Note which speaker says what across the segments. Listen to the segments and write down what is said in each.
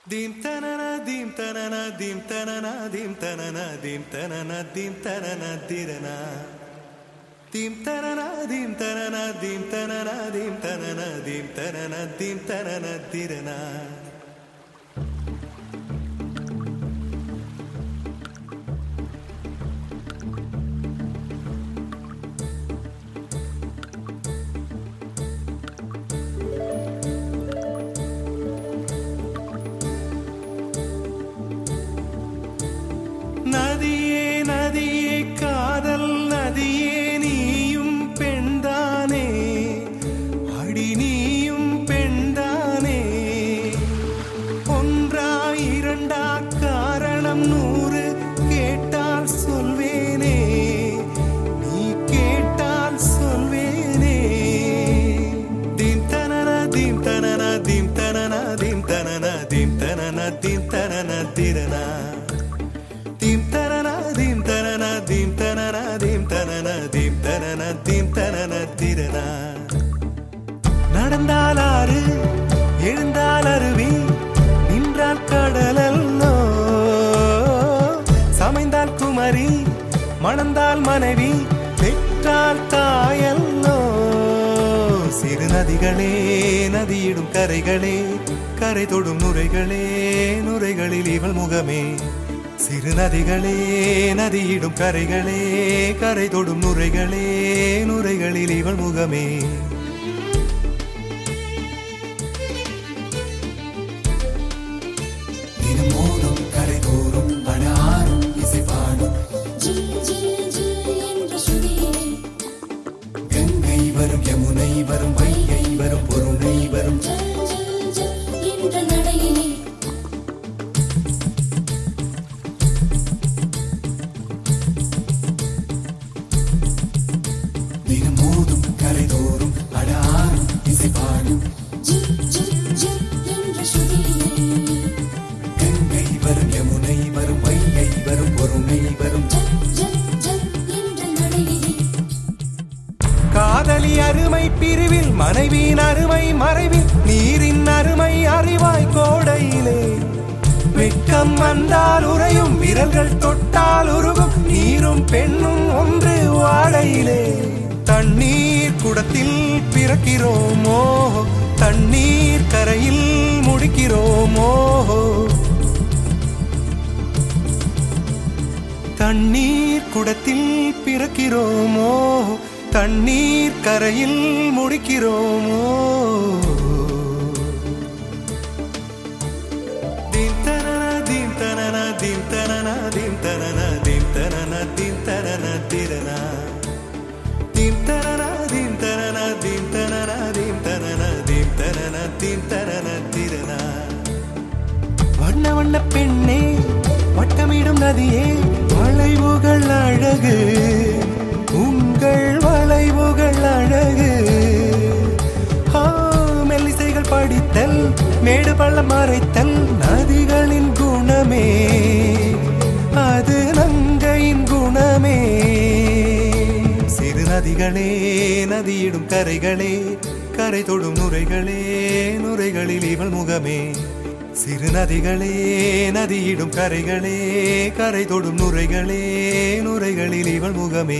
Speaker 1: Dim tanana dim tanana dim tanana dim tanana dim tanana dim tanana dirana dim tanana dim tanana dim tanana dim tanana dim tanana dim tanana dirana நதியே நதியே காதல் நதியே நீயும் பெண்தானே அடி நீயும் பெண்தானே ஒன்றா இரண்டா காரணம் 100 கேட்டால் சொல்வேனே நீ கேட்டால் சொல்வேனே தீம் தனன தீம் தனன தீம் தனன தீம் தனன தீம் தனன தீம் தனன திரனா dim tanana dim tanana dim tanana dim tanana dim tanana dim tanana dirana நடந்தால் ஆறு எழுந்தால் அருவி நின்றால் கடலல்லோ சமைந்தால் குமரி மணந்தால் மனைவி பெற்றால் தாயல்லோ சிறு நதிகளே நதியிடும் கரைகளே கரை தொடும் நுரைகளே நுரைகளில் இவள் முகமே சிறு நதிகளே நதியிடும் கரைகளே கரை தொடும் நுரைகளே நுரைகளில் இவள் முகமே தினம் மோதும் கரை தோறும் அடாரும் இசை பாடும் கங்கை வரும் யமுனை வரும் வைகை வரும் பொருணை வரும் காதலி அருமை பிரிவில் மனைவியின் அருமை மறைவில் நீரின் அருமை அறிவாய் கோடையிலே வெட்கம் வந்தால் உறையும் விரல்கள் தொட்டால் உருகும் நீரும் பெண்ணும் ஒன்று வாடையிலே தண்ணீர் குடத்தில் பிறக்கிறோமோ தண்ணீர் கரையில் முடிக்கிறோமோ தண்ணீர் குடத்தில் பிறக்கிறோமோ தண்ணீர் கரையில் முடிக்கிறோமோ தீம் தனன தீம் தனன தீம் தனன தீம் தனன தீம் தனன தீம் தனன திரனா தீம் தனன தீம் தனன தீம் தனன தீம் தனன தீம் தனன தீம் தனன திரனா வண்ண வண்ண பெண்ணே வட்டமிடும் நதியே வளைவுகள் அழகு உங்கள் வளைவுகள் அழகு மெல்லிசைகள் படித்தல் மேடு பள்ளம் மறைத்தல் நதிகளின் குணமே அது நங்கையின் குணமே சிறு நதிகளே நதியிடும் கரைகளே கரை தொடும் நுரைகளே நுரைகளில் இவள் முகமே சிறு நதிகளே நதியிடும் கரைகளே கரை தொடும் நுரைகளே நுரைகளில் இவள் முகமே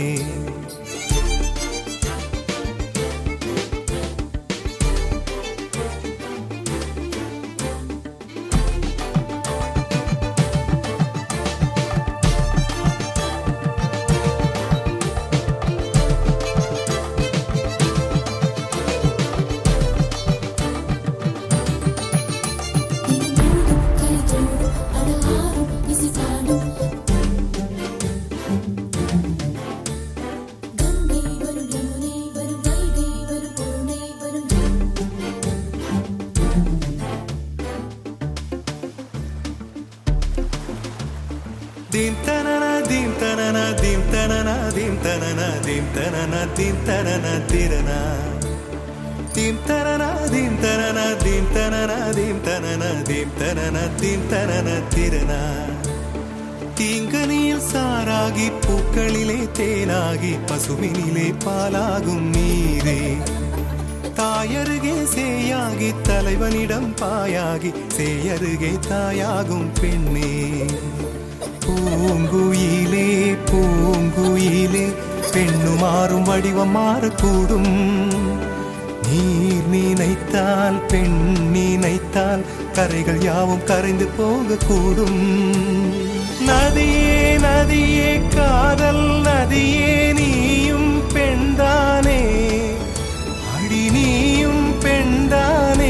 Speaker 1: dim tanana dim tanana dim tanana dim tanana dim tanana dim tanana dirana dim tanana dim tanana dim tanana dim tanana dim tanana dim tanana dirana தீங்கனியில் சாராகி பூக்களிலே தேனாகி பசுவினிலே பாலாகும் நீரே தாயருகே சேயாகி தலைவனிடம் பாயாகி சேயருகே தாயாகும் பெண்ணே. பூங்குயிலே பூங்குயிலே பெண்ணு மாறும் வடிவம் மாறக்கூடும். நீர் நினைத்தால் பெண் நினைத்தால் கரைகள் யாவும் கரைந்து போகக்கூடும். நதியே நதியே காதல் நதியே நீயும் பெண்தானே, அடி நீயும் பெண்தானே.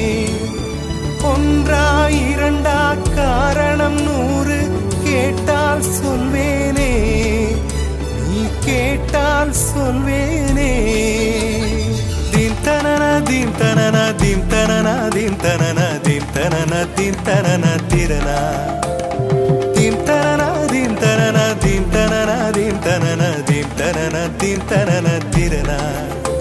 Speaker 1: ஒன்றா இரண்டா காரணம் 100 கேட்டால் சொல்வேனே, நீ கேட்டால் சொல்வேனே. தீம் தனனா தீம் தனனா தீம் தனனா தீம் தனனா தீம் தனனா தீம் தனனா திரனா. தீம் தனனா தீம் தனனா தீம் தனனா தீம் தனனா தீம் தனனா தீம் தனனா திரனா.